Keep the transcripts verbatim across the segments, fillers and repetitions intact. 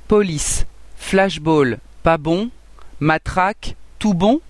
Police, flashball, pas bon. Matraque, tout bon.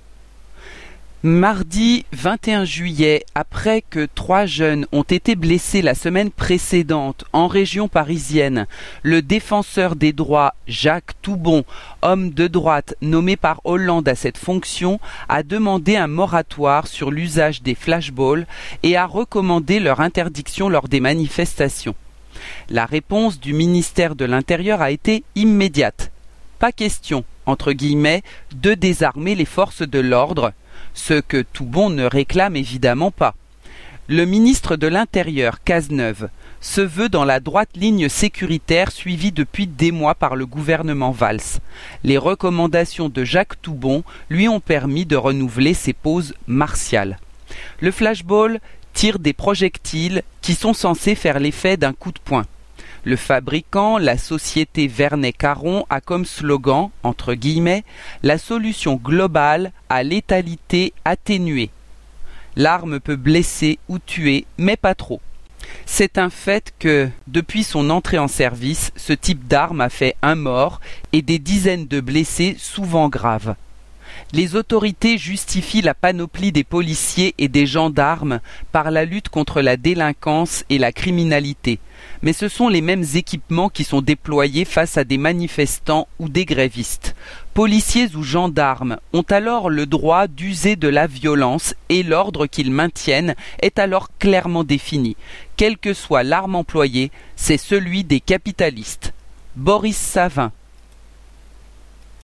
Mardi vingt et un juillet, après que trois jeunes ont été blessés la semaine précédente en région parisienne, le défenseur des droits Jacques Toubon, homme de droite nommé par Hollande à cette fonction, a demandé un moratoire sur l'usage des flashballs et a recommandé leur interdiction lors des manifestations. La réponse du ministère de l'Intérieur a été immédiate. Pas question, entre guillemets, de désarmer les forces de l'ordre, ce que Toubon ne réclame évidemment pas. Le ministre de l'Intérieur, Cazeneuve, se veut dans la droite ligne sécuritaire suivie depuis des mois par le gouvernement Valls. Les recommandations de Jacques Toubon lui ont permis de renouveler ses poses martiales. Le flashball tire des projectiles qui sont censés faire l'effet d'un coup de poing. Le fabricant, la société Vernet-Caron, a comme slogan, entre guillemets, la solution globale à létalité atténuée. L'arme peut blesser ou tuer, mais pas trop. C'est un fait que, depuis son entrée en service, ce type d'arme a fait un mort et des dizaines de blessés, souvent graves. Les autorités justifient la panoplie des policiers et des gendarmes par la lutte contre la délinquance et la criminalité. Mais ce sont les mêmes équipements qui sont déployés face à des manifestants ou des grévistes. Policiers ou gendarmes ont alors le droit d'user de la violence et l'ordre qu'ils maintiennent est alors clairement défini. Quelle que soit l'arme employée, c'est celui des capitalistes. Boris Savin.